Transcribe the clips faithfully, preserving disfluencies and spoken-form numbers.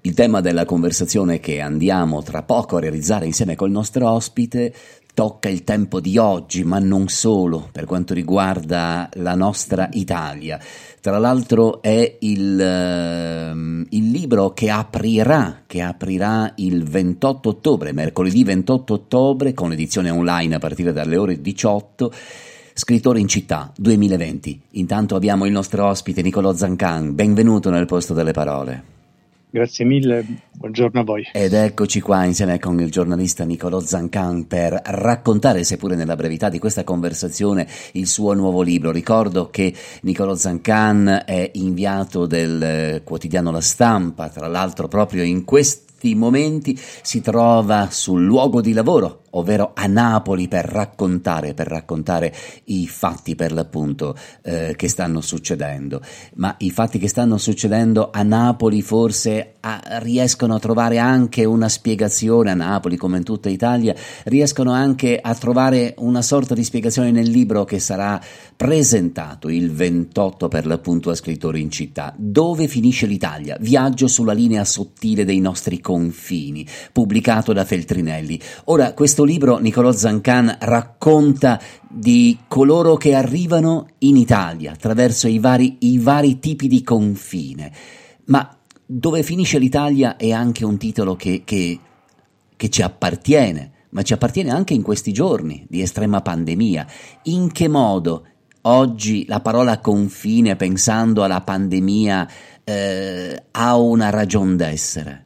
Il tema della conversazione che andiamo tra poco a realizzare insieme col nostro ospite tocca il tempo di oggi, ma non solo, per quanto riguarda la nostra Italia. Tra l'altro è il, uh, il libro che aprirà, che aprirà il ventotto ottobre, mercoledì ventotto ottobre, con edizione online a partire dalle ore diciotto, Scrittore in città duemilaventi. Intanto abbiamo il nostro ospite Nicolò Zancan, benvenuto nel Posto delle Parole. Grazie mille, buongiorno a voi. Ed eccoci qua insieme con il giornalista Nicolò Zancan per raccontare, seppure nella brevità di questa conversazione, il suo nuovo libro. Ricordo che Nicolò Zancan è inviato del quotidiano La Stampa, tra l'altro proprio in questi momenti si trova sul luogo di lavoro, ovvero a Napoli, per raccontare, per raccontare i fatti per l'appunto eh, che stanno succedendo. Ma i fatti che stanno succedendo a Napoli forse a, riescono a trovare anche una spiegazione a Napoli, come in tutta Italia, riescono anche a trovare una sorta di spiegazione nel libro che sarà presentato il ventotto per l'appunto a Scrittore in città. Dove finisce l'Italia? Viaggio sulla linea sottile dei nostri confini, pubblicato da Feltrinelli. Ora, questo libro Nicolò Zancan racconta di coloro che arrivano in Italia attraverso i vari, i vari tipi di confine, ma Dove finisce l'Italia è anche un titolo che, che, che ci appartiene, ma ci appartiene anche in questi giorni di estrema pandemia. In che modo oggi la parola confine, pensando alla pandemia, eh, ha una ragion d'essere?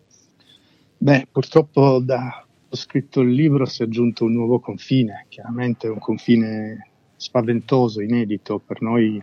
Beh, purtroppo da ho scritto il libro si è aggiunto un nuovo confine, chiaramente un confine spaventoso, inedito, per noi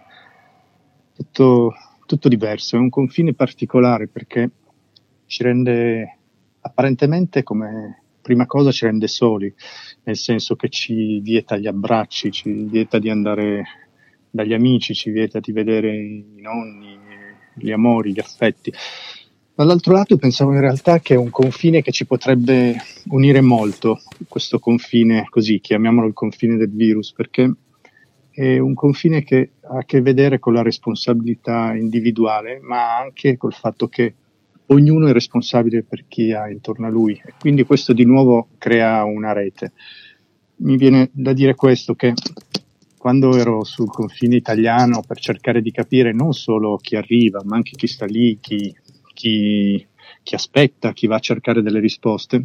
tutto, tutto diverso, è un confine particolare perché ci rende, apparentemente come prima cosa ci rende soli, nel senso che ci vieta gli abbracci, ci vieta di andare dagli amici, ci vieta di vedere i nonni, gli amori, gli affetti. Dall'altro lato pensavo in realtà che è un confine che ci potrebbe unire molto, questo confine, così chiamiamolo il confine del virus, perché è un confine che ha a che vedere con la responsabilità individuale, ma anche col fatto che ognuno è responsabile per chi ha intorno a lui, e quindi questo di nuovo crea una rete. Mi viene da dire questo, che quando ero sul confine italiano per cercare di capire non solo chi arriva, ma anche chi sta lì, chi Chi, chi aspetta, chi va a cercare delle risposte,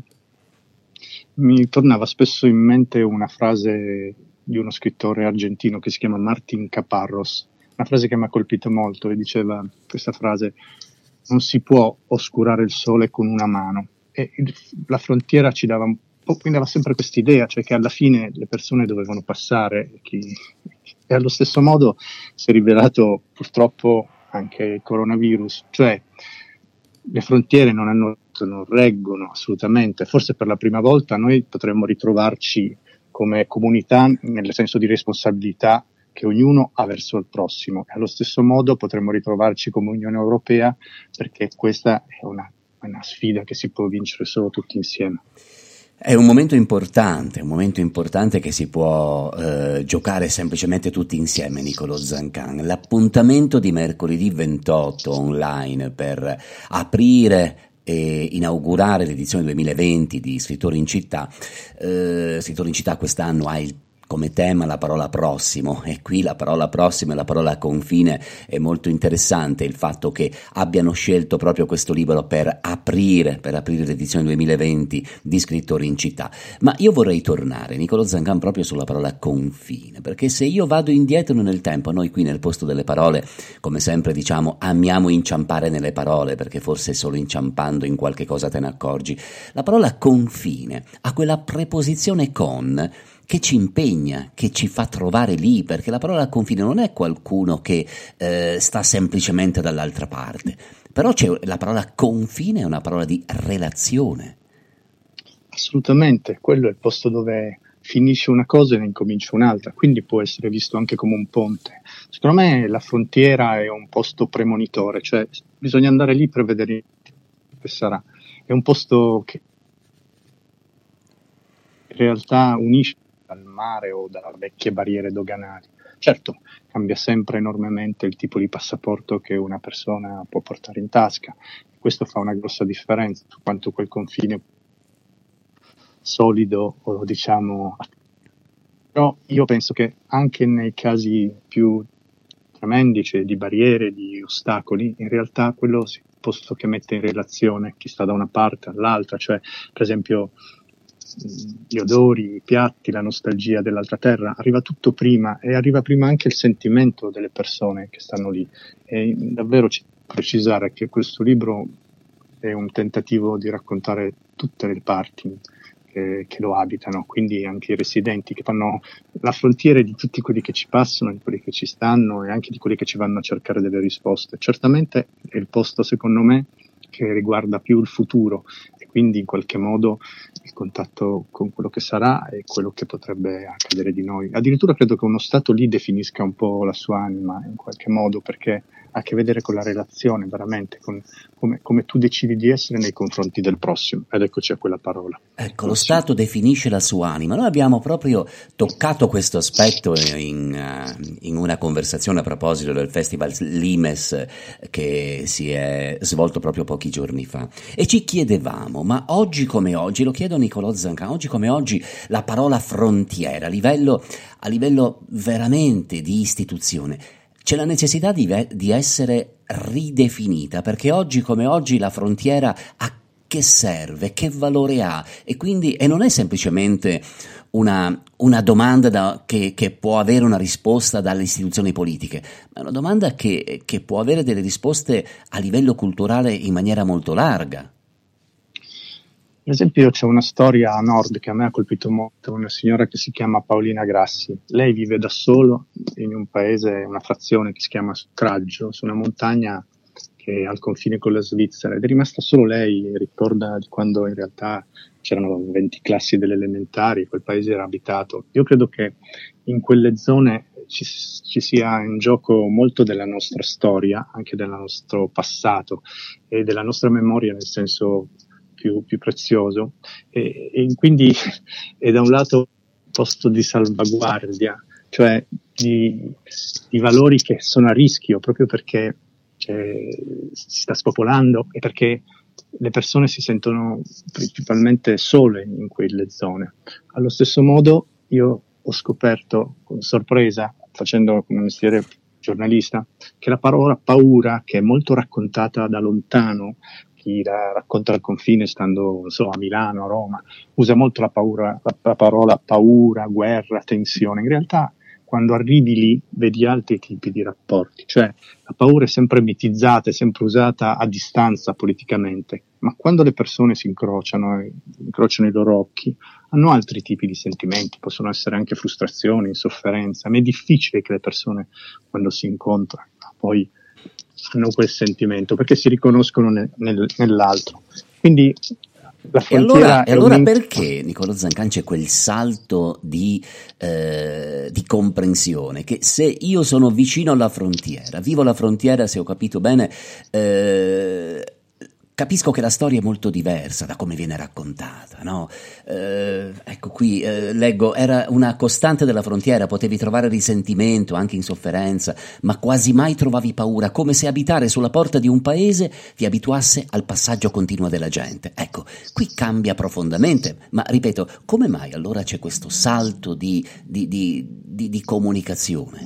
mi tornava spesso in mente una frase di uno scrittore argentino che si chiama Martín Caparrós, una frase che mi ha colpito molto, e diceva questa frase: non si può oscurare il sole con una mano. E il, la frontiera ci dava un po', quindi dava sempre quest'idea, cioè che alla fine le persone dovevano passare, chi, e allo stesso modo si è rivelato purtroppo anche il coronavirus, cioè le frontiere non hanno, non reggono assolutamente. Forse per la prima volta noi potremmo ritrovarci come comunità nel senso di responsabilità che ognuno ha verso il prossimo, e allo stesso modo potremmo ritrovarci come Unione Europea, perché questa è una, una sfida che si può vincere solo tutti insieme. È un momento importante, un momento importante che si può eh, giocare semplicemente tutti insieme, Nicolò Zancan. L'appuntamento di mercoledì ventotto online per aprire e inaugurare l'edizione duemilaventi di Scrittore in città. Eh, Scrittore in città quest'anno ha il come tema la parola prossimo, e qui la parola prossimo e la parola confine è molto interessante, il fatto che abbiano scelto proprio questo libro per aprire, per aprire l'edizione duemilaventi di Scrittori in città. Ma io vorrei tornare, Nicolò Zancan, proprio sulla parola confine, perché se io vado indietro nel tempo, noi qui nel Posto delle Parole, come sempre diciamo, amiamo inciampare nelle parole, perché forse solo inciampando in qualche cosa te ne accorgi. La parola confine ha quella preposizione con che ci impegna, che ci fa trovare lì, perché la parola confine non è qualcuno che eh, sta semplicemente dall'altra parte, però c'è la parola confine, è una parola di relazione. Assolutamente, quello è il posto dove finisce una cosa e ne incomincia un'altra, quindi può essere visto anche come un ponte. Secondo me la frontiera è un posto premonitore, cioè bisogna andare lì per vedere che sarà. È un posto che in realtà unisce dal mare o da vecchie barriere doganali. Certo, cambia sempre enormemente il tipo di passaporto che una persona può portare in tasca. Questo fa una grossa differenza su quanto quel confine solido o diciamo. Però io penso che anche nei casi più tremendi, cioè di barriere, di ostacoli, in realtà quello si posto che mette in relazione chi sta da una parte all'altra, cioè per esempio gli odori, i piatti, la nostalgia dell'altra terra, arriva tutto prima e arriva prima anche il sentimento delle persone che stanno lì. E davvero ci precisare che questo libro è un tentativo di raccontare tutte le parti che, che lo abitano, quindi anche i residenti che fanno la frontiera di tutti quelli che ci passano, di quelli che ci stanno e anche di quelli che ci vanno a cercare delle risposte. Certamente è il posto, secondo me, che riguarda più il futuro e quindi in qualche modo il contatto con quello che sarà e quello che potrebbe accadere di noi. Addirittura credo che uno stato lì definisca un po' la sua anima in qualche modo, perché ha a che vedere con la relazione veramente, con come, come tu decidi di essere nei confronti del prossimo. Ed eccoci a quella parola. Ecco, lo Stato definisce la sua anima. Noi abbiamo proprio toccato questo aspetto in, in una conversazione a proposito del Festival Limes che si è svolto proprio pochi giorni fa. E ci chiedevamo, ma oggi come oggi, lo chiedo a Nicolò Zancan, oggi come oggi la parola frontiera a livello, a livello veramente di istituzione, c'è la necessità di, di essere ridefinita, perché oggi come oggi la frontiera a che serve, che valore ha, e quindi e non è semplicemente una, una domanda da, che, che può avere una risposta dalle istituzioni politiche, ma è una domanda che, che può avere delle risposte a livello culturale in maniera molto larga. Per esempio c'è una storia a nord che a me ha colpito molto, una signora che si chiama Paolina Grassi. Lei vive da solo in un paese, una frazione che si chiama Traggio, su una montagna che è al confine con la Svizzera, ed è rimasta solo lei. Ricorda di quando in realtà c'erano venti classi delle elementari, quel paese era abitato. Io credo che in quelle zone ci, ci sia in gioco molto della nostra storia, anche del nostro passato e della nostra memoria nel senso più, più prezioso, e, e quindi è da un lato un posto di salvaguardia, cioè di, di valori che sono a rischio proprio perché cioè, si sta spopolando e perché le persone si sentono principalmente sole in quelle zone. Allo stesso modo io ho scoperto con sorpresa, facendo come mestiere giornalista, che la parola paura, che è molto raccontata da lontano, chi la racconta al confine stando non so, a Milano, a Roma, usa molto la, paura, la, la parola paura, guerra, tensione. In realtà quando arrivi lì vedi altri tipi di rapporti, cioè la paura è sempre mitizzata, è sempre usata a distanza politicamente, ma quando le persone si incrociano, incrociano i loro occhi, hanno altri tipi di sentimenti, possono essere anche frustrazione, insofferenza, ma è difficile che le persone quando si incontrano poi hanno quel sentimento, perché si riconoscono nel, nel, nell'altro. Quindi la e allora, e allora un... perché, Nicolò Zancan, c'è quel salto di, eh, di comprensione che se io sono vicino alla frontiera, vivo la frontiera, se ho capito bene, eh, capisco che la storia è molto diversa da come viene raccontata, no? Eh, ecco qui, eh, leggo, era una costante della frontiera, potevi trovare risentimento, anche insofferenza, ma quasi mai trovavi paura, come se abitare sulla porta di un paese ti abituasse al passaggio continuo della gente. Ecco, qui cambia profondamente, ma ripeto, come mai allora c'è questo salto di, di, di, di, di comunicazione?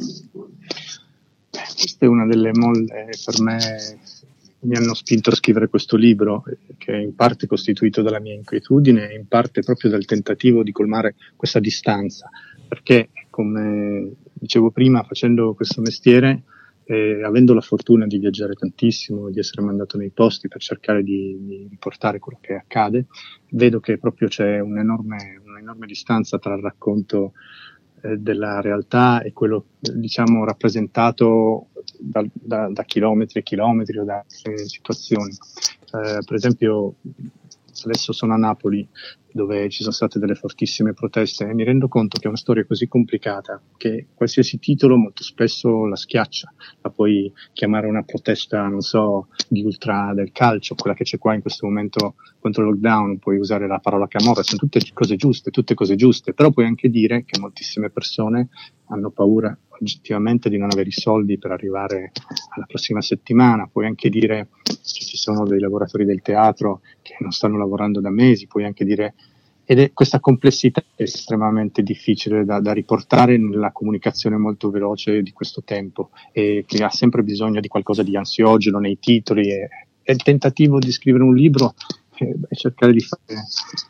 Questa è una delle molle per me mi hanno spinto a scrivere questo libro, che è in parte costituito dalla mia inquietudine e in parte proprio dal tentativo di colmare questa distanza, perché come dicevo prima, facendo questo mestiere, eh, avendo la fortuna di viaggiare tantissimo, di essere mandato nei posti per cercare di, di riportare quello che accade, vedo che proprio c'è un'enorme, un'enorme distanza tra il racconto eh, della realtà e quello diciamo rappresentato Da, da, da chilometri e chilometri o da altre situazioni. Eh, per esempio adesso sono a Napoli dove ci sono state delle fortissime proteste e mi rendo conto che è una storia così complicata che qualsiasi titolo molto spesso la schiaccia. La puoi chiamare una protesta, non so, di ultra del calcio, quella che c'è qua in questo momento contro il lockdown, puoi usare la parola camorra, sono tutte cose giuste, tutte cose giuste, però puoi anche dire che moltissime persone hanno paura oggettivamente di non avere i soldi per arrivare alla prossima settimana, puoi anche dire che ci sono dei lavoratori del teatro che non stanno lavorando da mesi, puoi anche dire, ed è questa complessità è estremamente difficile da, da riportare nella comunicazione molto veloce di questo tempo, e che ha sempre bisogno di qualcosa di ansiogeno nei titoli, e, e il tentativo di scrivere un libro è, è cercare di fare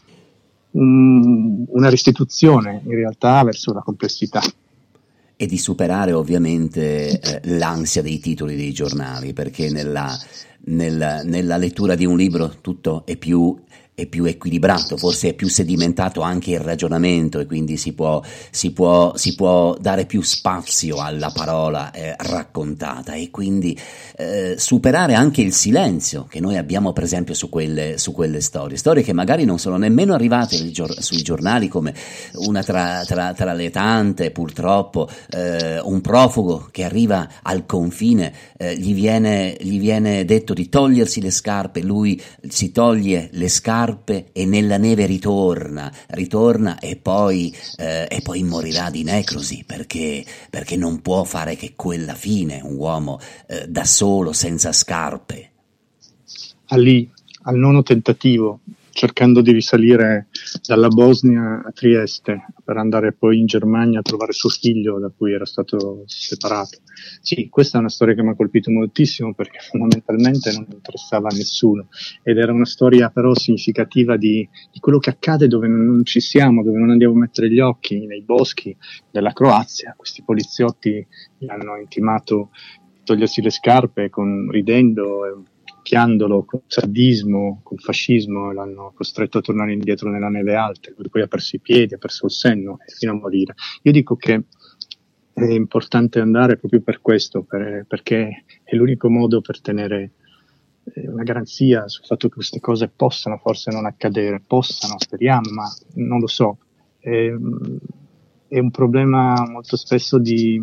un, una restituzione in realtà verso la complessità. E di superare ovviamente eh, l'ansia dei titoli dei giornali, perché nella, nella, nella lettura di un libro tutto è più, è più equilibrato, forse è più sedimentato anche il ragionamento, e quindi si può, si può, si può dare più spazio alla parola eh, raccontata, e quindi eh, superare anche il silenzio che noi abbiamo per esempio su quelle, su quelle storie, storie che magari non sono nemmeno arrivate gior- sui giornali, come una tra, tra, tra le tante purtroppo, eh, un profugo che arriva al confine, eh, gli viene, gli viene detto di togliersi le scarpe, lui si toglie le scarpe e nella neve ritorna, ritorna e poi, eh, e poi morirà di necrosi, perché, perché non può fare che quella fine, un uomo eh, da solo, senza scarpe. A lì, al nono tentativo, cercando di risalire dalla Bosnia a Trieste per andare poi in Germania a trovare suo figlio da cui era stato separato. Sì, questa è una storia che mi ha colpito moltissimo, perché fondamentalmente non interessava a nessuno, ed era una storia però significativa di, di quello che accade dove non ci siamo, dove non andiamo a mettere gli occhi, nei boschi della Croazia. Questi poliziotti gli hanno intimato di togliersi le scarpe, con, ridendo e picchiandolo con sadismo, con fascismo, e l'hanno costretto a tornare indietro nella neve alta. Lui poi ha perso i piedi, ha perso il senno e fino a morire. Io dico che è importante andare proprio per questo, per, perché è l'unico modo per tenere una garanzia sul fatto che queste cose possano forse non accadere, possano, speriamo, ma non lo so. È, è un problema molto spesso di,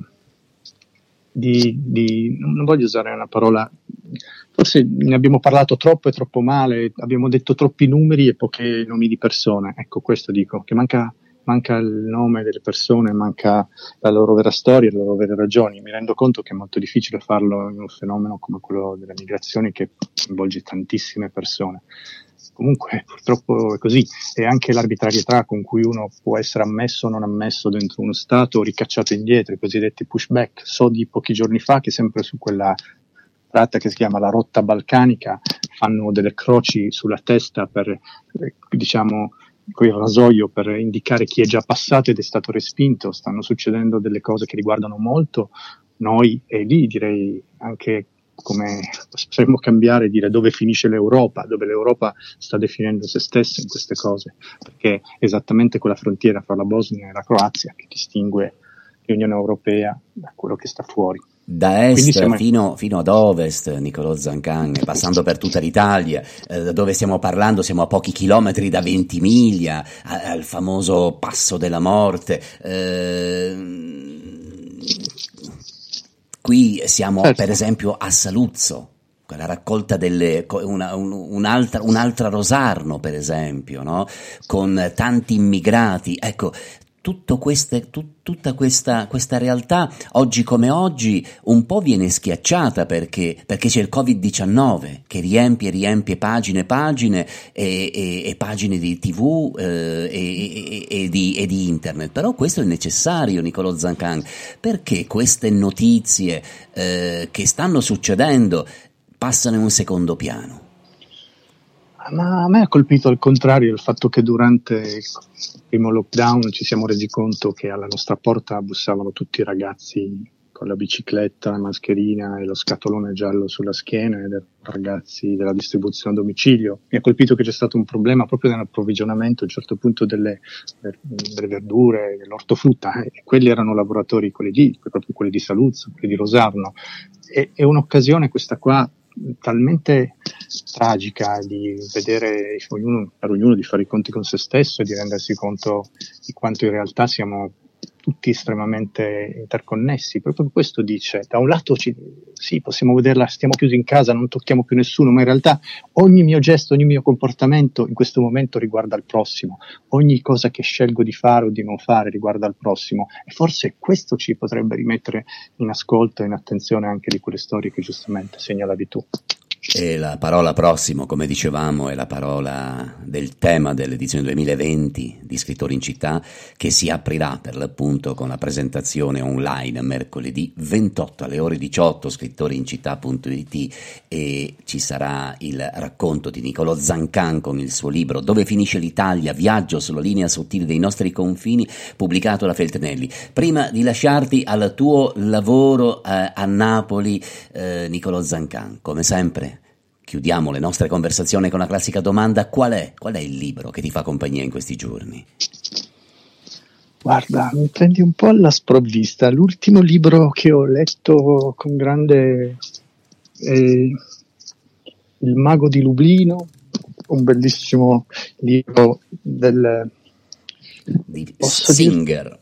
di, di, non voglio usare una parola, forse ne abbiamo parlato troppo e troppo male, abbiamo detto troppi numeri e pochi nomi di persone. Ecco, questo dico, che manca manca il nome delle persone, manca la loro vera storia, le loro vere ragioni. Mi rendo conto che è molto difficile farlo in un fenomeno come quello delle migrazioni, che coinvolge tantissime persone. Comunque purtroppo è così, e anche l'arbitrarietà con cui uno può essere ammesso o non ammesso dentro uno stato, o ricacciato indietro, i cosiddetti pushback. So di pochi giorni fa che sempre su quella tratta che si chiama la rotta balcanica fanno delle croci sulla testa per, diciamo, con il rasoio, per indicare chi è già passato ed è stato respinto. Stanno succedendo delle cose che riguardano molto noi, e lì direi anche come potremmo cambiare e dire dove finisce l'Europa, dove l'Europa sta definendo se stessa in queste cose, perché è esattamente quella frontiera fra la Bosnia e la Croazia che distingue l'Unione Europea da quello che sta fuori. Da est siamo... fino, fino ad ovest, Nicolò Zancan, passando per tutta l'Italia, eh, da dove stiamo parlando siamo a pochi chilometri da Ventimiglia, a, al famoso Passo della Morte. Eh, qui siamo certo. Per esempio a Saluzzo, la raccolta delle una, un, un'altra, un'altra Rosarno per esempio, no? Con tanti immigrati, ecco. Tutto queste, tut, tutta questa, questa realtà oggi come oggi un po' viene schiacciata, perché, perché c'è il covid diciannove che riempie riempie pagine e pagine e, e, e pagine di tivù eh, e, e, e, di, e di internet. Però questo è necessario, Nicolò Zancan, perché queste notizie eh, che stanno succedendo passano in un secondo piano. Ma a me ha colpito al contrario il fatto che durante il primo lockdown ci siamo resi conto che alla nostra porta bussavano tutti i ragazzi con la bicicletta, la mascherina e lo scatolone giallo sulla schiena, ed erano ragazzi della distribuzione a domicilio. Mi ha colpito che c'è stato un problema proprio nell'approvvigionamento a un certo punto delle, delle verdure, dell'ortofrutta, e quelli erano lavoratori, quelli lì, proprio quelli di Saluzzo, quelli di Rosarno. E, è un'occasione questa qua talmente tragica di vedere ognuno, per ognuno di fare i conti con se stesso e di rendersi conto di quanto in realtà siamo tutti estremamente interconnessi. Proprio questo dice, da un lato ci, sì, possiamo vederla, stiamo chiusi in casa, non tocchiamo più nessuno, ma in realtà ogni mio gesto, ogni mio comportamento in questo momento riguarda il prossimo, ogni cosa che scelgo di fare o di non fare riguarda il prossimo, e forse questo ci potrebbe rimettere in ascolto e in attenzione anche di quelle storie che giustamente segnalavi tu. E la parola prossimo, come dicevamo, è la parola del tema dell'edizione duemilaventi di Scrittori in Città, che si aprirà per l'appunto con la presentazione online mercoledì ventotto alle ore diciotto, scrittoriincittà punto it, e ci sarà il racconto di Nicolò Zancan con il suo libro Dove finisce l'Italia? Viaggio sulla linea sottile dei nostri confini, pubblicato da Feltrinelli. Prima di lasciarti al tuo lavoro eh, a Napoli, eh, Nicolò Zancan, come sempre chiudiamo le nostre conversazioni con la classica domanda: qual è, qual è il libro che ti fa compagnia in questi giorni? Guarda, mi prendi un po' alla sprovvista. L'ultimo libro che ho letto con grande è Il mago di Lublino, un bellissimo libro del di Singer.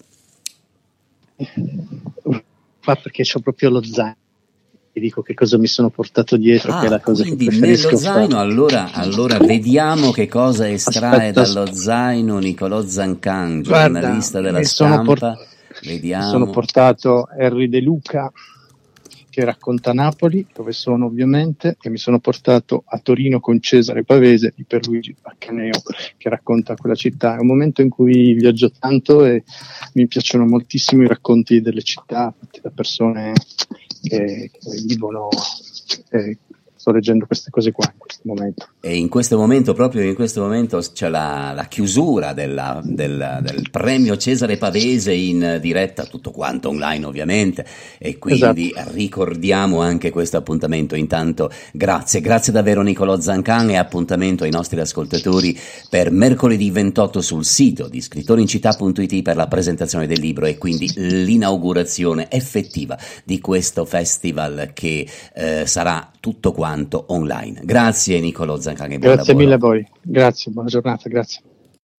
Ma perché c'ho proprio lo zaino. Ti dico che cosa mi sono portato dietro, ah, che è la cosa quindi che preferisco nello zaino, fare. allora, allora vediamo che cosa estrae Aspetta, dallo zaino Nicolò Zancan, guarda, giornalista della mi sono Stampa. Port- vediamo. Mi sono portato Henry De Luca, che racconta Napoli, dove sono ovviamente, e mi sono portato A Torino con Cesare Pavese di Pierluigi Baccaneo, che racconta quella città. È un momento in cui viaggio tanto e mi piacciono moltissimo i racconti delle città fatti da persone che, che vivono. Eh, sto leggendo queste cose qua in questo momento. E in questo momento, proprio in questo momento, c'è la, la chiusura della, del, del premio Cesare Pavese in diretta, tutto quanto online ovviamente, e quindi esatto. Ricordiamo anche questo appuntamento. Intanto grazie, grazie davvero Nicolò Zancan, e appuntamento ai nostri ascoltatori per mercoledì ventotto sul sito di scrittoriincittà punto it per la presentazione del libro e quindi l'inaugurazione effettiva di questo festival che eh, sarà tutto quanto online. Grazie Nicolò Zancan. Grazie mille a voi, grazie, buona giornata, grazie.